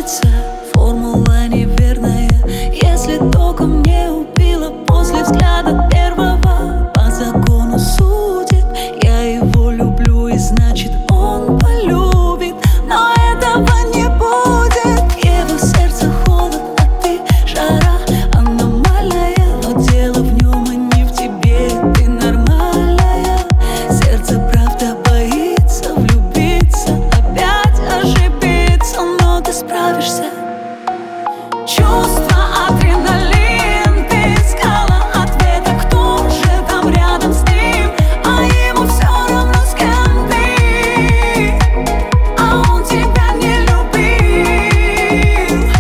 нравится, формула неверная. Если током не убила после взгляда первого, по закону судеб я его люблю, и значит он полюбит. Но этого не будет. Его сердце холод, а ты жара аномальная. Но дело в нем, а не в тебе, ты нормальная. Сердце правда боится влюбиться, опять ошибиться, но ты справишься. Чувство, адреналин, ты искала ответа, кто же там рядом с ним, а ему все равно, с кем ты, а он тебя не любил.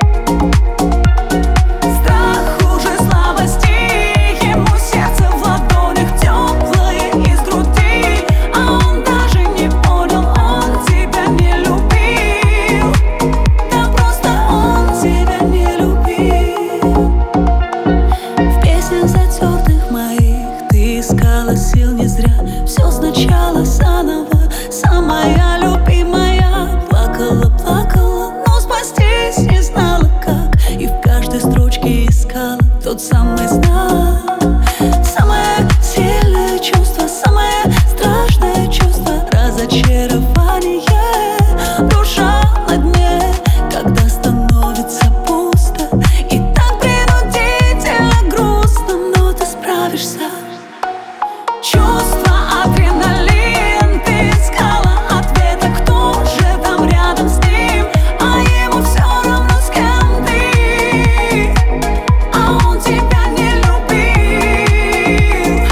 Страх хуже слабости, ему сердце в ладонях теплое из груди, а он даже не понял, он тебя не любил. Да просто он тебя не любил. В песнях затертых моих ты искала сил не зря. Все сначала заново, самая любимая. Плакала, плакала, но спастись не знала как, и в каждой строчке искала тот самый знак. Самое сильное чувство, самое страшное чувство — разочарование. Душа на дне, когда становится пусто, и так принудительно грустно, но ты справишься. Чувство, адреналин, ты искала ответа, кто же там рядом с ним, а ему все равно, с кем ты, а он тебя не любил.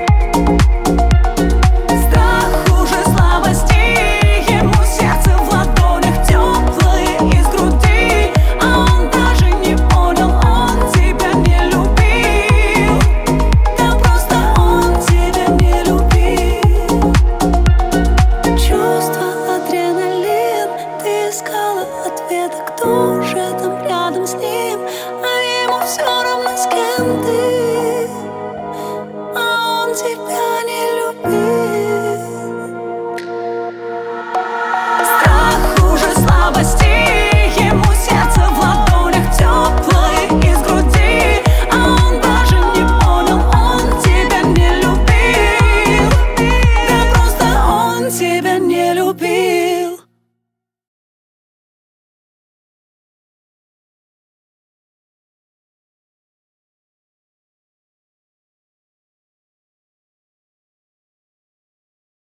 Страх хуже слабости, ему сердце в ладонях теплое из груди, а он даже не понял, он тебя не любил. Да просто он тебя не любил. Чувство, адреналин, ты искала ответа, кто же там рядом с ним, а ему все равно, с кем ты, а он тебя